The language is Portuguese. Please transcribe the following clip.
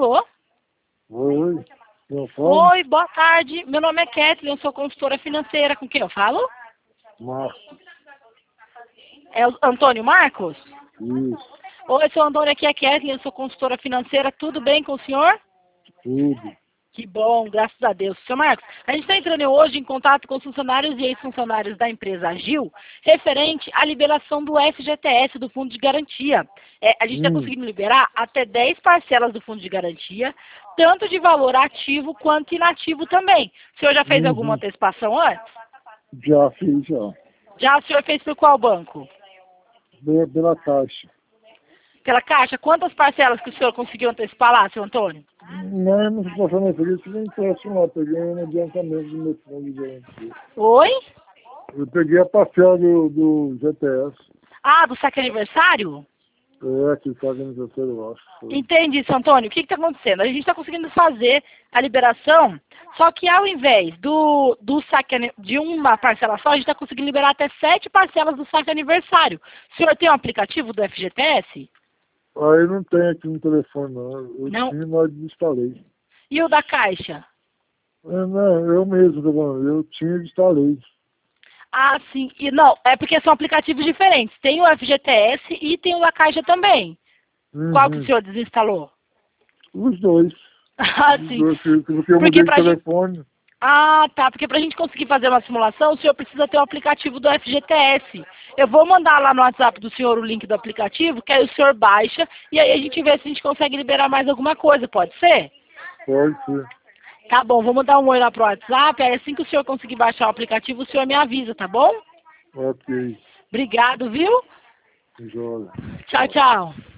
Alô? Oi, eu falo? Oi, boa tarde. Meu nome é Kathleen, eu sou consultora financeira. Com quem eu falo? Marcos, É o Antônio Marcos? isso, Oi, seu Antônio, aqui é Kathleen, eu sou consultora financeira. Tudo bem com o senhor? tudo. Que bom, graças a Deus. Seu Marcos, a gente está entrando hoje em contato com os funcionários e ex-funcionários da empresa Agil, referente à liberação do FGTS, do Fundo de Garantia. A gente está conseguindo liberar até 10 parcelas do Fundo de Garantia, tanto de valor ativo quanto inativo também. O senhor já fez alguma Uhum. antecipação antes? Já fiz, já. Já o senhor fez por qual banco? Pela Caixa. Pela Caixa? Quantas parcelas que o senhor conseguiu antecipar lá, seu Antônio? Não se passou na frente, nem impressionou. Peguei um adiantamento do meu fundo de garantia. Oi? Eu peguei a parcela do GTS. Ah, do saque aniversário? Que está no terceiro, eu acho. Foi. Entendi, seu Antônio. O que está acontecendo? A gente está conseguindo fazer a liberação, só que ao invés do saque de uma parcela só, a gente está conseguindo liberar até 7 parcelas do saque aniversário. O senhor tem um aplicativo do FGTS? Aí não tem aqui no telefone, não. Eu Não. tinha, mas desinstalei. E o da Caixa? Não, eu mesmo, eu tinha e desinstalei. Ah, sim. E não, é porque são aplicativos diferentes. Tem o FGTS e tem o da Caixa também. Qual que o Uhum. senhor desinstalou? Os dois. Ah, Os sim. dois, porque eu Porque mudei de pra gente... telefone. Ah, tá. Porque para a gente conseguir fazer uma simulação, o senhor precisa ter o aplicativo do FGTS. Eu vou mandar lá no WhatsApp do senhor o link do aplicativo, que aí o senhor baixa e aí a gente vê se a gente consegue liberar mais alguma coisa, pode ser? Pode ser. Tá bom, vou mandar um oi lá pro WhatsApp, aí assim que o senhor conseguir baixar o aplicativo, o senhor me avisa, tá bom? Ok. Obrigado, viu? Joia. Tchau, tchau.